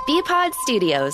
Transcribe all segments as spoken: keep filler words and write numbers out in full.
B-Pod Studios.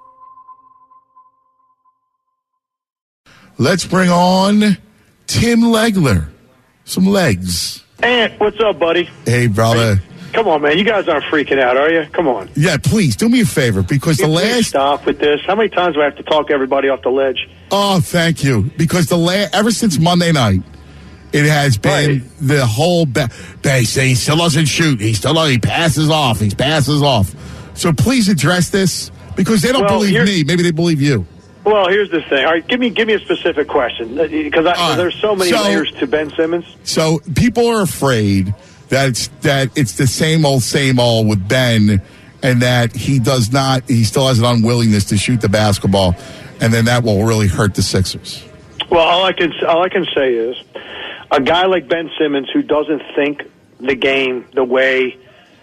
Let's bring on Tim Legler. Some legs. Ant, what's up, buddy? Hey, brother. Hey, come on, man. You guys aren't freaking out, are you? Come on. Yeah, please, do me a favor, because Can the you last... Stop with this. How many times do I have to talk everybody off the ledge? Oh, thank you. Because the la- ever since Monday night, it has been Right. the whole... Ba- they say he still doesn't shoot. He still he passes off. He passes off. So please address this, because they don't Well, believe here- me. Maybe they believe you. Well, here's the thing. All right, give me give me a specific question, because right. there's so many So- layers to Ben Simmons. So people are afraid that it's, that it's the same old, same old with Ben, and that he does not, he still has an unwillingness to shoot the basketball, and then that will really hurt the Sixers. Well, all I can all I can say is a guy like Ben Simmons who doesn't think the game the way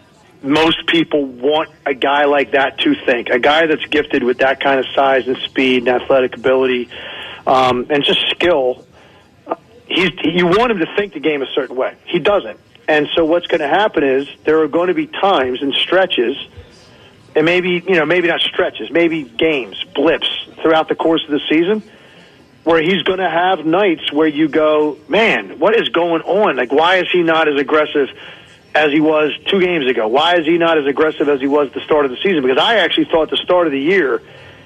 most people want a guy like that to think, a guy that's gifted with that kind of size and speed and athletic ability um, and just skill. He's you want him to think the game a certain way. He doesn't. And so what's going to happen is there are going to be times and stretches, and maybe, you know, maybe not stretches, maybe games, blips throughout the course of the season, where he's going to have nights where you go, man, what is going on? Like, why is he not as aggressive as he was two games ago? Why is he not as aggressive as he was at the start of the season? Because I actually thought at the start of the year,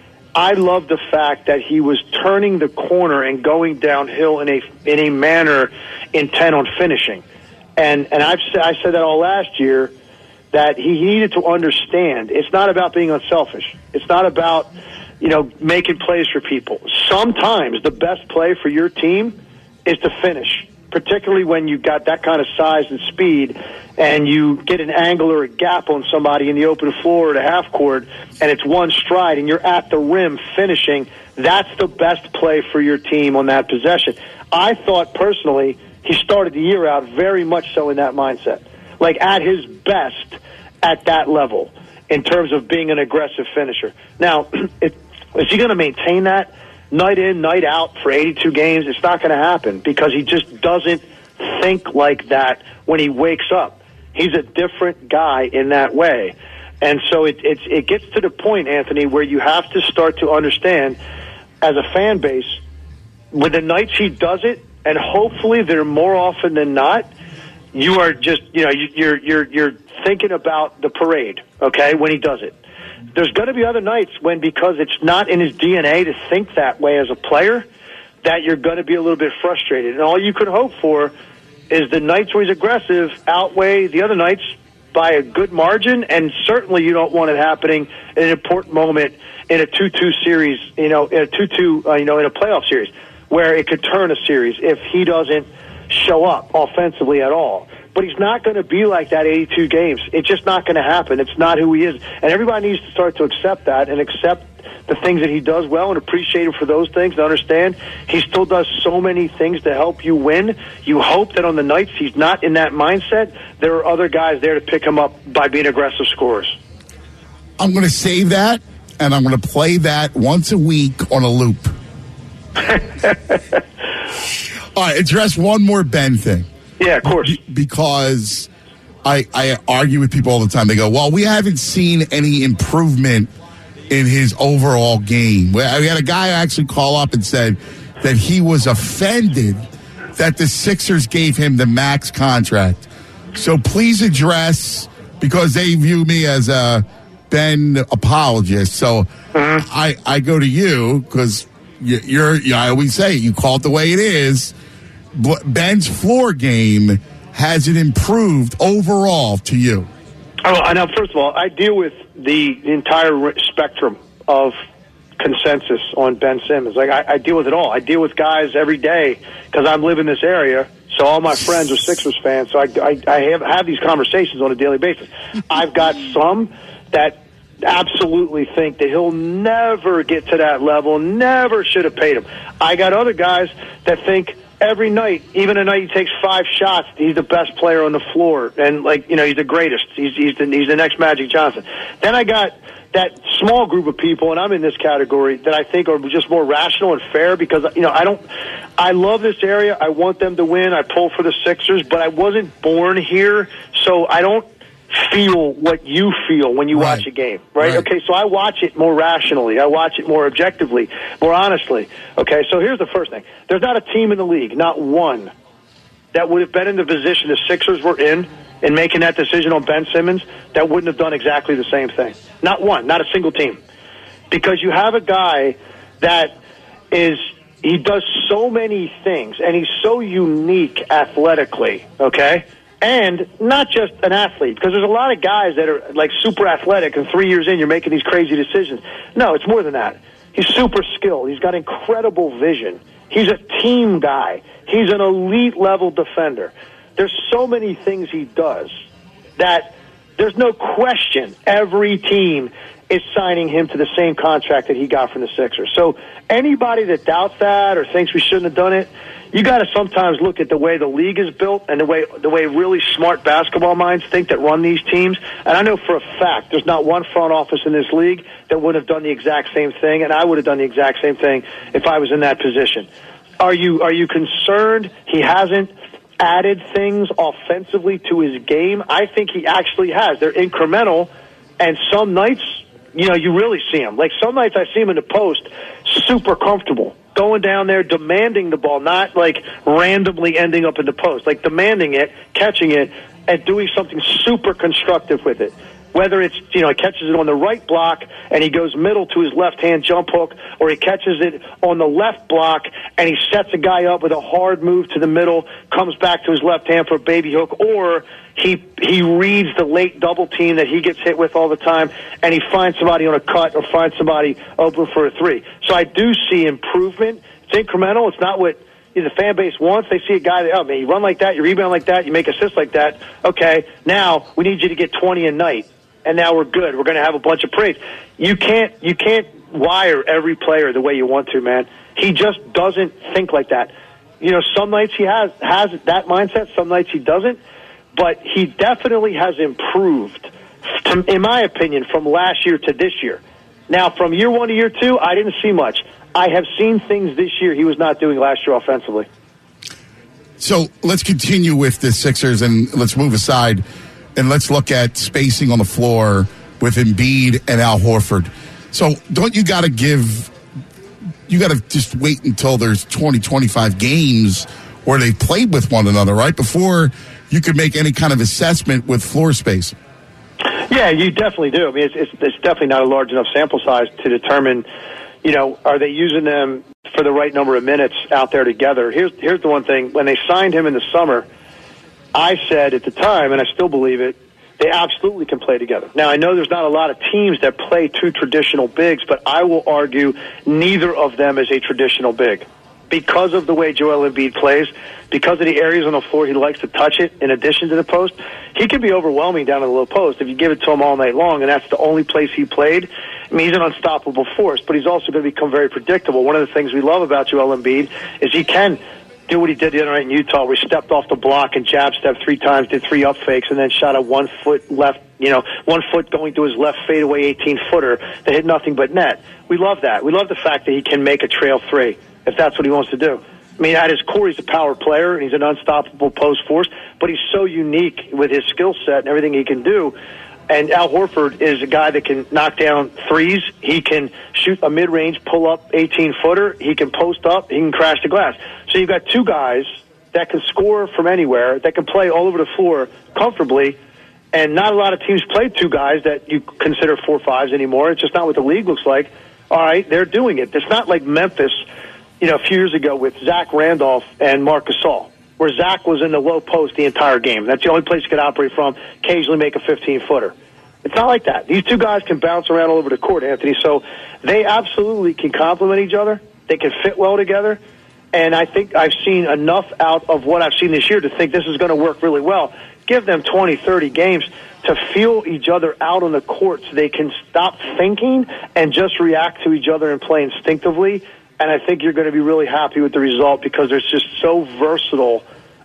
I loved the fact that he was turning the corner and going downhill in a in a manner intent on finishing. And and I've I said that all last year, that he needed to understand it's not about being unselfish. It's not about, you know, making plays for people. Sometimes the best play for your team is to finish, particularly when you've got that kind of size and speed and you get an angle or a gap on somebody in the open floor or the half court and it's one stride and you're at the rim finishing. That's the best play for your team on that possession. I thought personally he started the year out very much so in that mindset, like at his best at that level in terms of being an aggressive finisher. Now, it, is he going to maintain that night in, night out for eighty-two games? It's not going to happen because he just doesn't think like that when he wakes up. He's a different guy in that way. And so it, it's, it gets to the point, Anthony, where you have to start to understand as a fan base, when the nights he does it, and hopefully they're more often than not, you are just, you know, you're you're you're thinking about the parade, okay, when he does it. There's going to be other nights when, because it's not in his D N A to think that way as a player, that you're going to be a little bit frustrated. And all you could hope for is the nights where he's aggressive outweigh the other nights by a good margin, and certainly you don't want it happening in an important moment in a two two series, you know, in a two two, uh, you know, in a playoff series, where it could turn a series if he doesn't show up offensively at all. But he's not going to be like that eighty-two games. It's just not going to happen. It's not who he is. And everybody needs to start to accept that and accept the things that he does well and appreciate him for those things and understand he still does so many things to help you win. You hope that on the nights he's not in that mindset, there are other guys there to pick him up by being aggressive scorers. I'm going to save that, and I'm going to play that once a week on a loop. All right, address one more Ben thing. Yeah, of course. Be- because I, I argue with people all the time. They go, well, we haven't seen any improvement in his overall game. We had a guy actually call up and said that he was offended that the Sixers gave him the max contract. So please address, because they view me as a Ben apologist. So mm-hmm. I, I go to you because you're, you're, I always say, you call it the way it is. Ben's floor game, has it improved overall to you? Oh, I know. First of all, I deal with the entire spectrum of consensus on Ben Simmons. Like I, I deal with it all. I deal with guys every day because I live in this area. So all my friends are Sixers fans. So I, I, I have, have these conversations on a daily basis. I've got some that absolutely think that he'll never get to that level, never should have paid him. I got other guys that think every night, even a night he takes five shots, he's the best player on the floor, and like you know, he's the greatest. He's he's the, he's the next Magic Johnson. Then I got that small group of people, and I'm in this category, that I think are just more rational and fair because you know I don't. I love this area. I want them to win. I pull for the Sixers, but I wasn't born here, so I don't feel what you feel when you right. watch a game, right? right? Okay, so I watch it more rationally. I watch it more objectively, more honestly. Okay, so here's the first thing. There's not a team in the league, not one, that would have been in the position the Sixers were in in making that decision on Ben Simmons that wouldn't have done exactly the same thing. Not one, not a single team. Because you have a guy that is, he does so many things, and he's so unique athletically, okay? And not just an athlete, because there's a lot of guys that are like super athletic, and three years in, you're making these crazy decisions. No, it's more than that. He's super skilled. He's got incredible vision. He's a team guy. He's an elite level defender. There's so many things he does that there's no question every team is signing him to the same contract that he got from the Sixers. So anybody that doubts that or thinks we shouldn't have done it, you got to sometimes look at the way the league is built and the way the way really smart basketball minds think that run these teams. And I know for a fact there's not one front office in this league that would have done the exact same thing, and I would have done the exact same thing if I was in that position. Are you are you concerned he hasn't added things offensively to his game? I think he actually has. They're incremental, and some nights, you know, you really see him. Like some nights I see him in the post, super comfortable, going down there, demanding the ball, not like randomly ending up in the post, like demanding it, catching it, and doing something super constructive with it. Whether it's, you know, he catches it on the right block and he goes middle to his left-hand jump hook, or he catches it on the left block and he sets a guy up with a hard move to the middle, comes back to his left hand for a baby hook, or he he reads the late double team that he gets hit with all the time and he finds somebody on a cut or finds somebody open for a three. So I do see improvement. It's incremental. It's not what the fan base wants. They see a guy that, oh, man, you run like that, you rebound like that, you make assists like that. Okay, now we need you to get twenty a night. And now we're good. We're going to have a bunch of praise. You can't you can't wire every player the way you want to, man. He just doesn't think like that. You know, some nights he has has that mindset, some nights he doesn't. But he definitely has improved, to, in my opinion, from last year to this year. Now, from year one to year two, I didn't see much. I have seen things this year he was not doing last year offensively. So let's continue with the Sixers and let's move aside. And let's look at spacing on the floor with Embiid and Al Horford. So don't you got to give, you got to just wait until there's twenty, twenty-five games where they've played with one another, right? Before you could make any kind of assessment with floor space. Yeah, you definitely do. I mean, it's, it's, it's definitely not a large enough sample size to determine, you know, are they using them for the right number of minutes out there together? Here's, here's the one thing. When they signed him in the summer, I said at the time, and I still believe it, they absolutely can play together. Now, I know there's not a lot of teams that play two traditional bigs, but I will argue neither of them is a traditional big. Because of the way Joel Embiid plays, because of the areas on the floor he likes to touch it in addition to the post, he can be overwhelming down in the low post if you give it to him all night long, and that's the only place he played. I mean, he's an unstoppable force, but he's also going to become very predictable. One of the things we love about Joel Embiid is he can do what he did the other night in Utah, where he stepped off the block and jab stepped three times, did three up fakes, and then shot a one foot left, you know, one foot going to his left fadeaway eighteen footer that hit nothing but net. We love that. We love the fact that he can make a trail three if that's what he wants to do. I mean, at his core, he's a power player. He's an unstoppable post force, but he's so unique with his skill set and everything he can do. And Al Horford is a guy that can knock down threes. He can shoot a mid-range pull-up eighteen-footer. He can post up. He can crash the glass. So you've got two guys that can score from anywhere, that can play all over the floor comfortably, and not a lot of teams play two guys that you consider four fives anymore. It's just not what the league looks like. All right, they're doing it. It's not like Memphis, you know, a few years ago with Zach Randolph and Marc Gasol, where Zach was in the low post the entire game. That's the only place he could operate from, occasionally make a fifteen-footer. It's not like that. These two guys can bounce around all over the court, Anthony, so they absolutely can complement each other. They can fit well together, and I think I've seen enough out of what I've seen this year to think this is going to work really well. Give them twenty, thirty games to feel each other out on the court so they can stop thinking and just react to each other and play instinctively. And I think you're going to be really happy with the result because they're just so versatile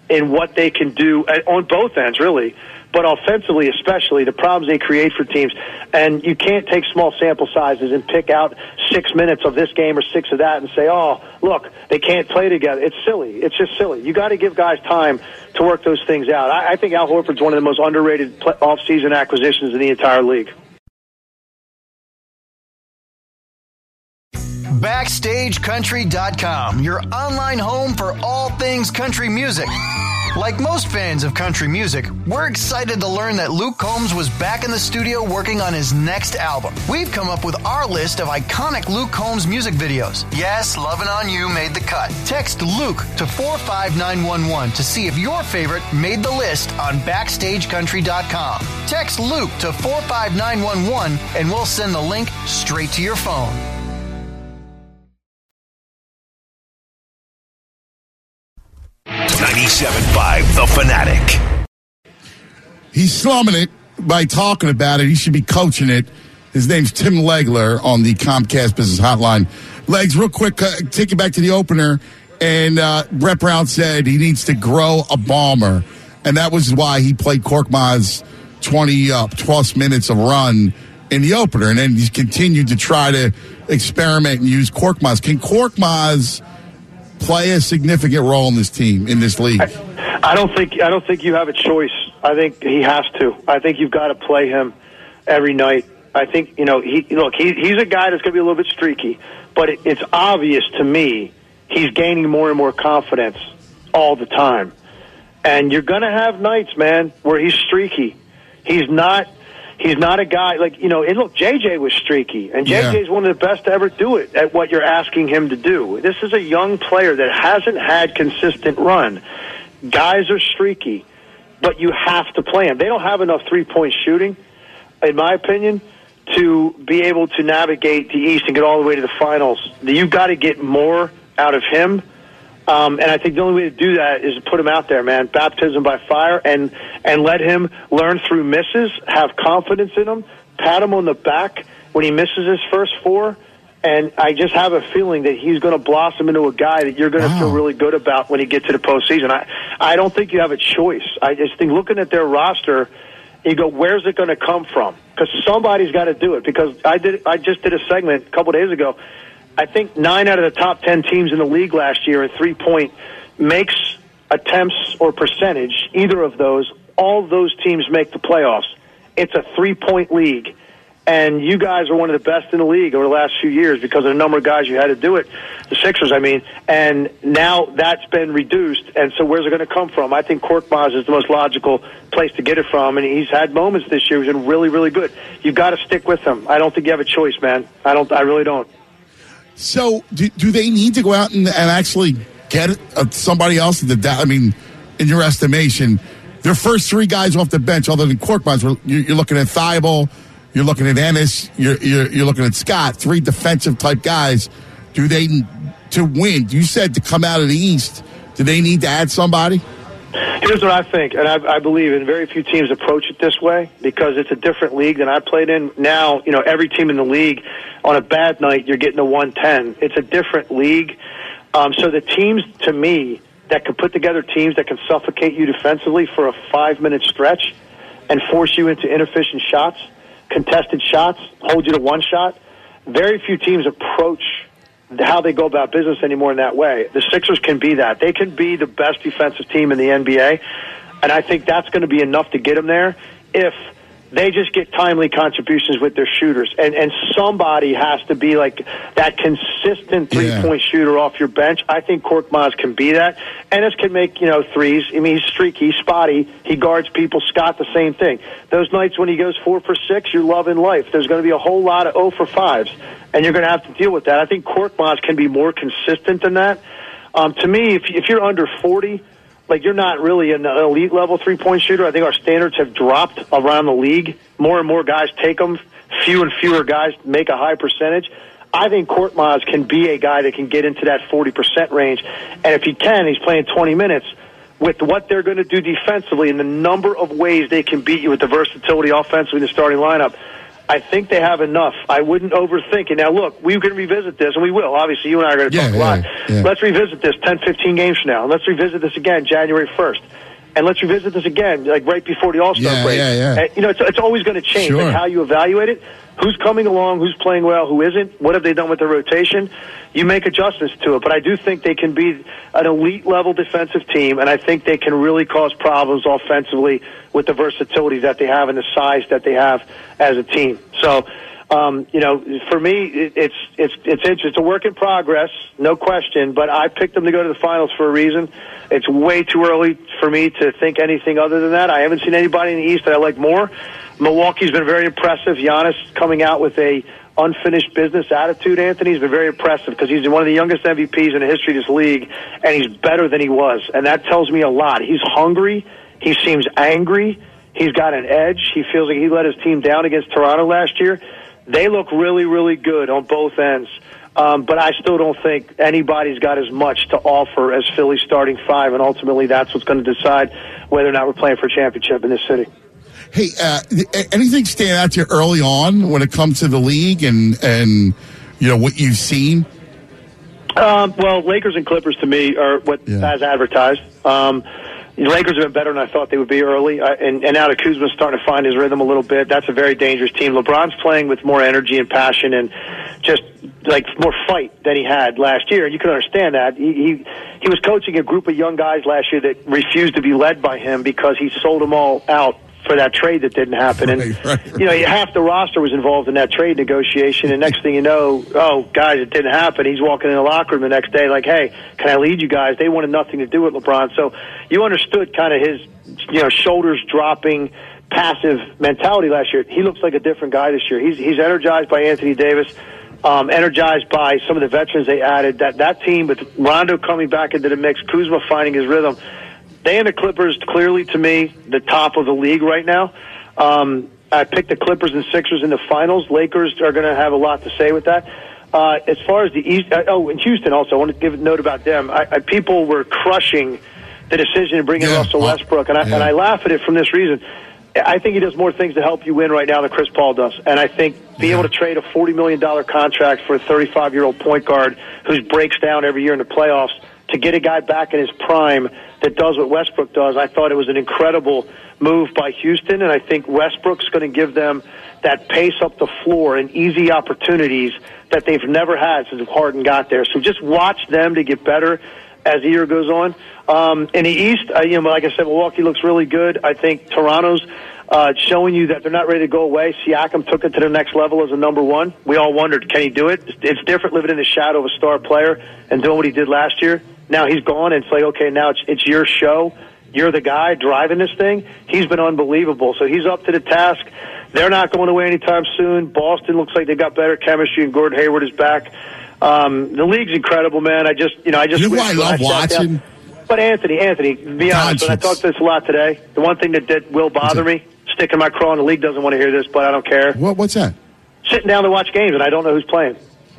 in what they can do on both ends, really, but offensively especially, the problems they create for teams. And you can't take small sample sizes and pick out six minutes of this game or six of that and say, oh, look, they can't play together. It's silly. It's just silly. You got to give guys time to work those things out. I, I think Al Horford's one of the most underrated play- off-season acquisitions in the entire league. Backstage Country dot com, your online home for all things country music. Like most fans of country music, we're excited to learn that Luke Combs was back in the studio working on his next album. We've come up with our list of iconic Luke Combs music videos. Yes, Lovin' On You made the cut. Text Luke to four five nine one one to see if your favorite made the list on Backstage Country dot com. Text Luke to four five nine one one and we'll send the link straight to your phone. ninety-seven point five The Fanatic. He's slumming it by talking about it. He should be coaching it. His name's Tim Legler on the Comcast Business Hotline. Legs, real quick, uh, take you back to the opener. And uh, Brett Brown said he needs to grow a bomber. And that was why he played Korkmaz twenty uh, plus minutes of run in the opener. And then he's continued to try to experiment and use Korkmaz. Can Korkmaz play a significant role in this team, in this league? I, I don't think I don't think you have a choice. I think he has to. I think you've got to play him every night. I think, you know, he look, he, he's a guy that's going to be a little bit streaky, but it, it's obvious to me he's gaining more and more confidence all the time. And you're going to have nights, man, where he's streaky. He's not He's not a guy like, you know, and look, J J was streaky, and J J's yeah. one of the best to ever do it at what you're asking him to do. This is a young player that hasn't had consistent run. Guys are streaky, but you have to play him. They don't have enough three-point shooting, in my opinion, to be able to navigate the East and get all the way to the finals. You've got to get more out of him. Um, and I think the only way to do that is to put him out there, man. Baptism by fire, and and let him learn through misses, have confidence in him, pat him on the back when he misses his first four. And I just have a feeling that he's going to blossom into a guy that you're going to wow. feel really good about when he gets to the postseason. I, I don't think you have a choice. I just think looking at their roster, you go, where's it going to come from? Because somebody's got to do it. Because I did, I just did a segment a couple days ago. I think nine out of the top ten teams in the league last year in three-point makes attempts or percentage, either of those. All of those teams make the playoffs. It's a three-point league. And you guys are one of the best in the league over the last few years because of the number of guys you had to do it, the Sixers, I mean. And now that's been reduced. And so where's it going to come from? I think Korkmaz is the most logical place to get it from. And he's had moments this year. He's been really, really good. You've got to stick with him. I don't think you have a choice, man. I don't. I really don't. So, do, do they need to go out and, and actually get uh, somebody else? In the, I mean, in your estimation, their first three guys off the bench, other than Korkmaz, you're, you're looking at Thibault, you're looking at Ennis, you're, you're you're looking at Scott, three defensive type guys. Do they to win? You said to come out of the East. Do they need to add somebody? Here's what I think, and I, I believe, and very few teams approach it this way because it's a different league than I played in. Now, you know, every team in the league, on a bad night, you're getting a one ten. It's a different league. Um, so the teams, to me, that can put together teams that can suffocate you defensively for a five-minute stretch and force you into inefficient shots, contested shots, hold you to one shot, very few teams approach how they go about business anymore in that way. The Sixers can be that. They can be the best defensive team in the N B A, and I think that's going to be enough to get them there if they just get timely contributions with their shooters. And and somebody has to be like that consistent three-point yeah. shooter off your bench. I think Korkmaz can be that. Ennis can make, you know, threes. I mean, he's streaky, he's spotty. He guards people. Scott, the same thing. Those nights when he goes four for six, you're loving life. There's going to be a whole lot of oh for fives, and you're going to have to deal with that. I think Korkmaz can be more consistent than that. Um, to me, if, if you're under forty, like, you're not really an elite level three-point shooter. I think our standards have dropped around the league. More and more guys take them. Few and fewer guys make a high percentage. I think Korkmaz can be a guy that can get into that forty percent range. And if he can, he's playing twenty minutes. With what they're going to do defensively and the number of ways they can beat you with the versatility offensively in the starting lineup, I think they have enough. I wouldn't overthink it. Now, look, we can revisit this, and we will. Obviously, you and I are going to yeah, talk a yeah, lot. Yeah. Let's revisit this ten, fifteen games from now. And let's revisit this again January first. And let's revisit this again, like right before the All-Star yeah, break. Yeah, yeah. And, you know, it's, it's always going to change, Sure. like how you evaluate it. Who's coming along, who's playing well, who isn't, what have they done with their rotation? You make adjustments to it. But I do think they can be an elite-level defensive team, and I think they can really cause problems offensively with the versatility that they have and the size that they have as a team. So, um, you know, for me, it, it's it's it's it's a work in progress, no question. But I picked them to go to the finals for a reason. It's way too early for me to think anything other than that. I haven't seen anybody in the East that I like more. Milwaukee's been very impressive. Giannis coming out with a unfinished business attitude, Anthony, has been very impressive because he's one of the youngest M V Ps in the history of this league, and he's better than he was. And that tells me a lot. He's hungry. He seems angry. He's got an edge. He feels like he let his team down against Toronto last year. They look really, really good on both ends. Um, but I still don't think anybody's got as much to offer as Philly's starting five, and ultimately that's what's going to decide whether or not we're playing for a championship in this city. Hey, uh, anything stand out to you early on when it comes to the league and, and you know, what you've seen? Um, well, Lakers and Clippers to me are what Yeah. as advertised. Um, the Lakers have been better than I thought they would be early, uh, and, and now that Kuzma's starting to find his rhythm a little bit. That's a very dangerous team. LeBron's playing with more energy and passion and just like more fight than he had last year, and you can understand that. He, he he was coaching a group of young guys last year that refused to be led by him because he sold them all out for that trade that didn't happen. And, right, right, right. you know, half the roster was involved in that trade negotiation, and next thing you know, oh, guys, it didn't happen. He's walking in the locker room the next day like, hey, can I lead you guys? They wanted nothing to do with LeBron. So you understood kind of his, you know, shoulders dropping, passive mentality last year. He looks like a different guy this year. He's, he's energized by Anthony Davis, um, energized by some of the veterans they added. That, that team with Rondo coming back into the mix, Kuzma finding his rhythm, they and the Clippers, clearly to me, the top of the league right now. Um, I picked the Clippers and Sixers in the finals. Lakers are going to have a lot to say with that. Uh, as far as the East, uh, oh, in Houston also, I want to give a note about them. I, I, people were crushing the decision to bring in yeah, Russell well, Westbrook, and I, yeah. and I laugh at it from this reason. I think he does more things to help you win right now than Chris Paul does. And I think being yeah. able to trade a forty million dollars contract for a thirty-five-year-old point guard who breaks down every year in the playoffs to get a guy back in his prime that does what Westbrook does, I thought it was an incredible move by Houston, and I think Westbrook's going to give them that pace up the floor and easy opportunities that they've never had since Harden got there. So just watch them to get better as the year goes on. Um, in the East, uh, you know, like I said, Milwaukee looks really good. I think Toronto's uh, showing you that they're not ready to go away. Siakam took it to the next level as a number one. We all wondered, can he do it? It's different living in the shadow of a star player and doing what he did last year. Now he's gone, and it's like, okay, now it's it's your show. You're the guy driving this thing. He's been unbelievable. So he's up to the task. They're not going away anytime soon. Boston looks like they got better chemistry, and Gordon Hayward is back. Um, the league's incredible, man. I just, you know, I just. You know wish who I when love sat down- watching? But Anthony, Anthony, to be honest, when I Doncic. talked this a lot today, the one thing that did will bother me, sticking my craw in the league doesn't want to hear this, but I don't care. What, what's that? Sitting down to watch games, and I don't know who's playing.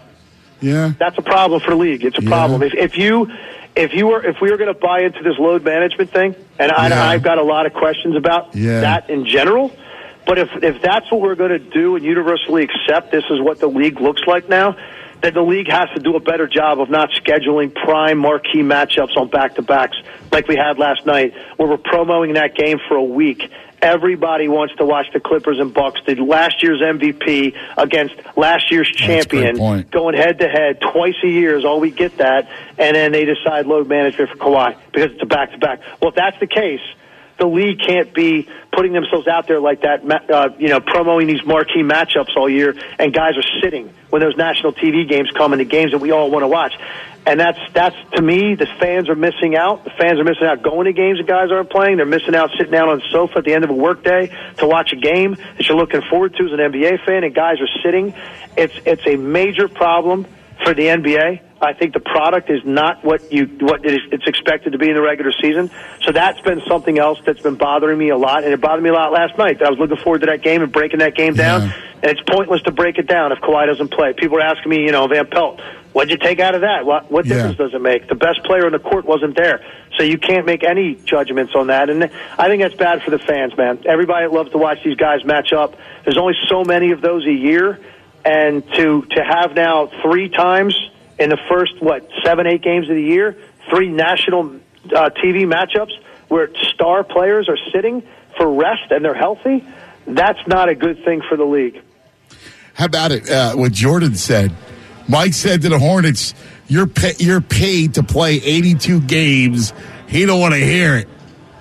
Yeah. That's a problem for the league. It's a Yeah. problem. If, if you, if you were, if we were going to buy into this load management thing, and I, Yeah. I've got a lot of questions about Yeah. that in general, but if if that's what we're going to do and universally accept this is what the league looks like now, then the league has to do a better job of not scheduling prime marquee matchups on back-to-backs like we had last night, where we're promoting that game for a week. Everybody wants to watch the Clippers and Bucks, the last year's M V P against last year's That's a great champion, point. going head-to-head twice a year is all we get that, and then they decide load management for Kawhi because it's a back-to-back. Well, if that's the case, the league can't be putting themselves out there like that, uh, you know, promoting these marquee matchups all year, and guys are sitting when those national T V games come and the games that we all want to watch. And that's, that's to me, the fans are missing out. The fans are missing out going to games that guys aren't playing. They're missing out sitting down on the sofa at the end of a workday to watch a game that you're looking forward to as an N B A fan, and guys are sitting. It's, it's a major problem for the N B A. I think the product is not what you what it is, it's expected to be in the regular season. So that's been something else that's been bothering me a lot, and it bothered me a lot last night. That I was looking forward to that game and breaking that game down. Yeah. And it's pointless to break it down if Kawhi doesn't play. People are asking me, you know, Van Pelt, what'd you take out of that? What, what difference yeah. does it make? The best player on the court wasn't there. So you can't make any judgments on that. And I think that's bad for the fans, man. Everybody loves to watch these guys match up. There's only so many of those a year. And to, to have now three times in the first, what, seven, eight games of the year, three national uh, T V matchups where star players are sitting for rest and they're healthy, that's not a good thing for the league. How about it? Uh, what Jordan said. Mike said to the Hornets, "You're pay- you're paid to play eighty-two games." He don't want to hear it.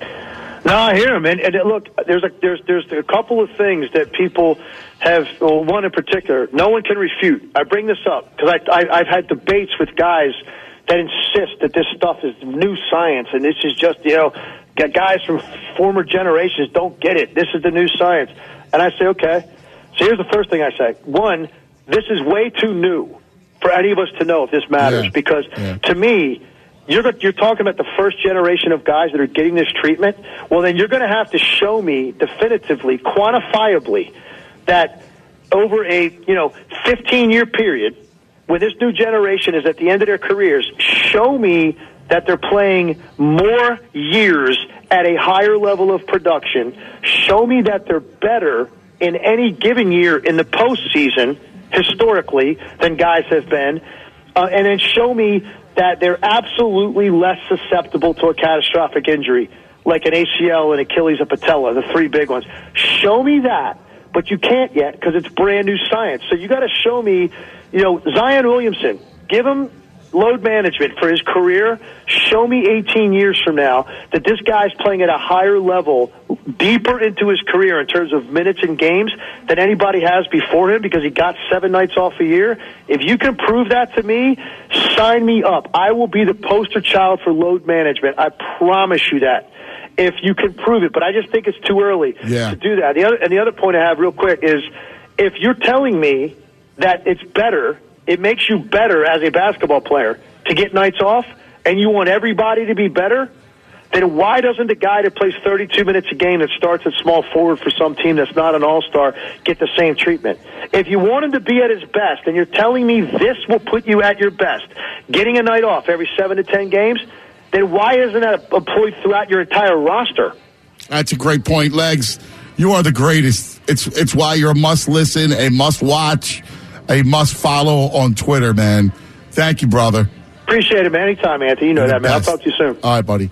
No, I hear him. And, and look, there's a there's there's a couple of things that people have. Well, one in particular, no one can refute. I bring this up because I, I I've had debates with guys that insist that this stuff is new science and this is just, you know, guys from former generations don't get it. This is the new science. And I say, okay. So here's the first thing I say. One, this is way too new for any of us to know if this matters. Yeah. Because yeah. to me, you're, you're talking about the first generation of guys that are getting this treatment. Well, then you're going to have to show me definitively, quantifiably, that over a, you know, fifteen-year period, when this new generation is at the end of their careers, show me that they're playing more years at a higher level of production. Show me that they're better in any given year in the postseason, historically, than guys have been. Uh, and then show me that they're absolutely less susceptible to a catastrophic injury, like an A C L, an Achilles, a patella, the three big ones. Show me that, but you can't yet because it's brand new science. So you got to show me, you know, Zion Williamson, give him load management for his career. Show me eighteen years from now that this guy's playing at a higher level, deeper into his career in terms of minutes and games than anybody has before him because he got seven nights off a year. If you can prove that to me, sign me up. I will be the poster child for load management. I promise you that. If you can prove it, but I just think it's too early yeah. to do that. The other, and the other point I have real quick is if you're telling me that it's better, it makes you better as a basketball player to get nights off, and you want everybody to be better, then why doesn't a guy that plays thirty-two minutes a game that starts at small forward for some team that's not an all-star get the same treatment? If you want him to be at his best, and you're telling me this will put you at your best, getting a night off every seven to ten games, then why isn't that employed throughout your entire roster? That's a great point, Legs. You are the greatest. It's it's why you're a must-listen, a must-watch, a must-follow on Twitter, man. Thank you, brother. Appreciate it, man. Anytime, Anthony. You know You're that, man. I'll talk to you soon. All right, buddy.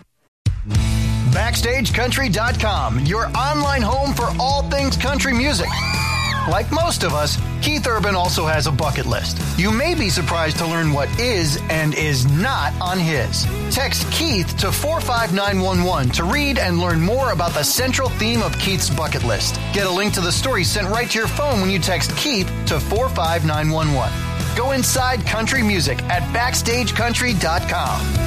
Backstage Country dot com, your online home for all things country music. Like most of us, Keith Urban also has a bucket list. You may be surprised to learn what is and is not on his. Text Keith to four five nine one one to read and learn more about the central theme of Keith's bucket list. Get a link to the story sent right to your phone when you text Keith to four five nine one one. Go inside country music at Backstage Country dot com.